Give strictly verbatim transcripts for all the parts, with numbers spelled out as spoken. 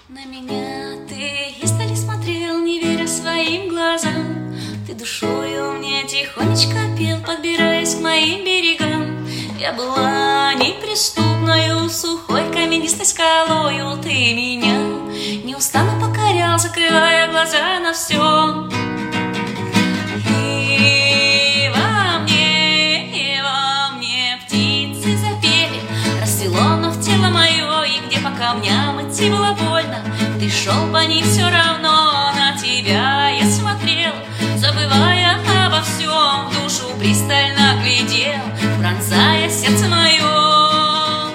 На меня ты издали смотрел, не веря своим глазам. Ты душою мне тихонечко пел, подбираясь к моим берегам. Я была неприступною, сухой каменистой скалою. Ты меня неустанно покорял, закрывая глаза на все. И во мне, и во мне птицы запели, расцвело вновь тело мое, и где по камням идти было больно, ты шел по ним все равно. На тебя я смотрел, забывая обо всем, в душу пристально глядел, пронзая сердце мое.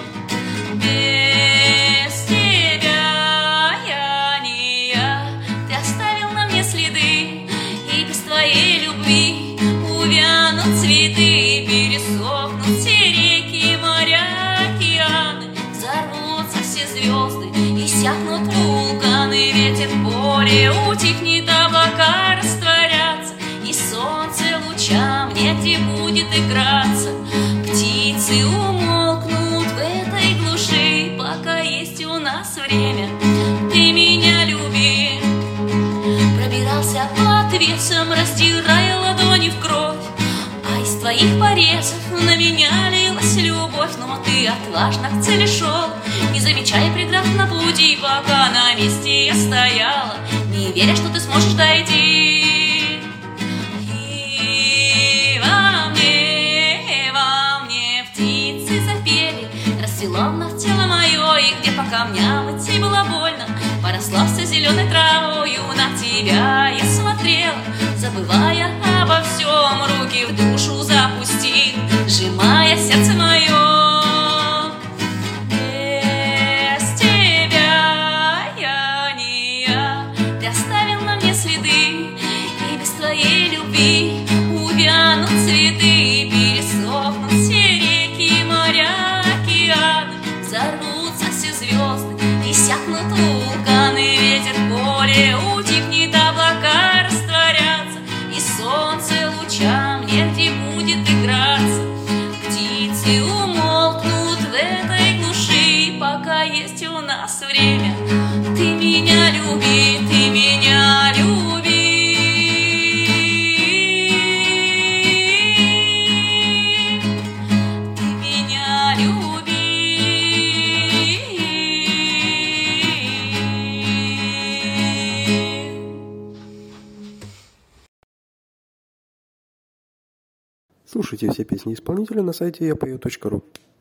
Без тебя я не я, ты оставил на мне следы, и без твоей любви увянут цветы, пересохнут все реки, моря, океаны, взорвутся все звезды, иссякнут вулканы, ветер в поле утихнет, облака растворятся, и солнце лучам негде будет играться. Птицы умолкнут в этой глуши, пока есть у нас время. Ты меня люби. Пробирался по отвесам, раздирая ладони в кровь, а из твоих порезов на меня лилась любовь. Но ты отважно к цели шел, не замечая преград на пути, пока на месте я стояла, не веря, что ты сможешь дойти. И во мне, во мне птицы запели, расцвело вновь тело мое, и где по камням идти было больно, поросла все зеленой травою. На тебя я смотрела, забывая обо всем, руки в душу запустил, сжимая сердце мое. Без тебя я не я, ты оставил на мне следы, и без твоей любви увянут цветы, пересохнут все реки, моря, океаны, взорвутся все звезды, иссякнут вулканы, ветер в поле утихнет, облака растворятся, и солнце лучам негде будет играться. Птицы умолкнут в этой глуши, пока есть у нас время. Ты меня люби, ты меня люби. Ты меня люби. Слушайте все песни исполнителя на сайте я пою точка ру.